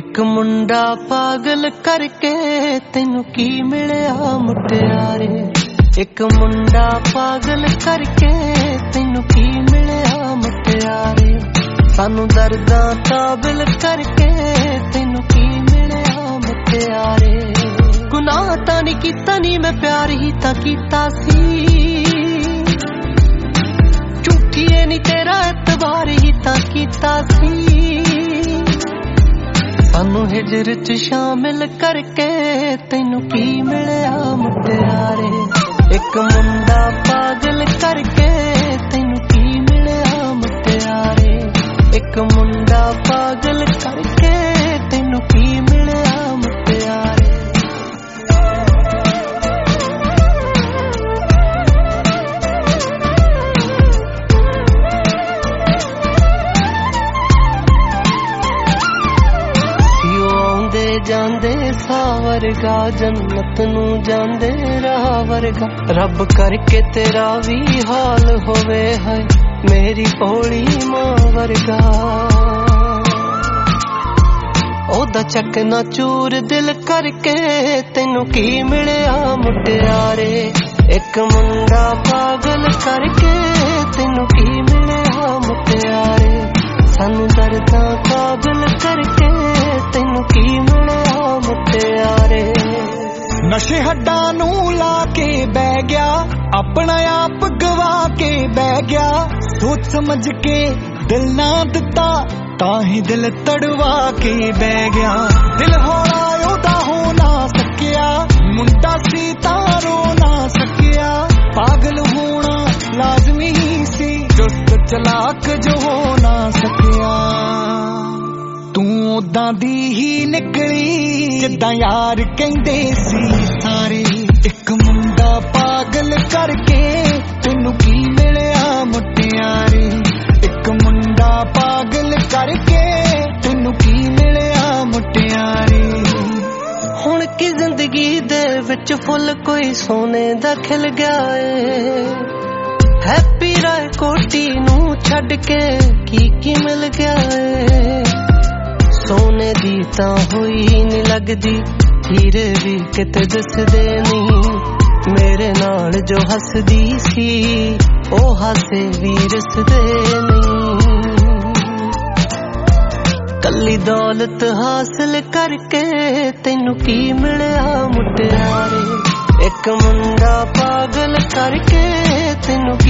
एक मुंडा पागल करके तेनू की मिलिया मुटियारे। एक मुंडा पागल करके तेनू की मिलिया मुटियारे। सानू दर्दां काबिल करके तेनू की मिलिया मुटियारे। गुनाह तां नहीं कीता नी मैं प्यार ही तां कीता सी। झूठिए नी तेरा एतबार ही तां कीता सी। सानू हिजर च शामिल करके तेनू की मिलिया मुटियारे। एक मुंडा पागल करके तेनू की मिलिया मुटियारे। एक मुंडा पागल करके तेनू की मिलिया मुटियारे। जांदे सावरगा जन्नत नू जांदे राह वर्गा। रब करके तेरा भी हाल होवे है मेरी भोली मां वर्गा। ओदा चकना चूर दिल करके तेनू की मिलिया मुटियारे। एक मुंडा पागल करके तेनू की मिलिया मुटियारे। सानू दर्दां काबिल करके तेनू की मिलिया मुटियारे। नशे हड्डां नू ला के बह गया अपना आप गवा के बह गया। सोच समझ के दिल ना दिता ताही दिल तड़वा के बह गया। दिल होना ओदा हो ना सकिया मुंडा सी तारो ना सकिया। पागल होना लाजमी सी चुस्त चलाक जो हो ना सकिया। तू उदां दी ही निकली जिद्दां यार कहंदे सी सारे। एक मुंडा पागल करके तेनू की मिलिया मुटियारे। एक मुंडा पागल करके तेनू की मिलिया मुटियारे। हुण की जिंदगी दे विच फुल कोई सोने दा खिल गया है। हैप्पी राय कोटी नू छड्ड के की मिल गया है। सोने दी तां होई नी लगदी हीरे भी किते दसदे नहीं। मेरे नाल जो हसदी सी ओ हासे भी रसदे नहीं। कल्ली दौलत हासिल करके तेनू की मिलिया मुटियारे। एक मुंडा पागल करके तेनू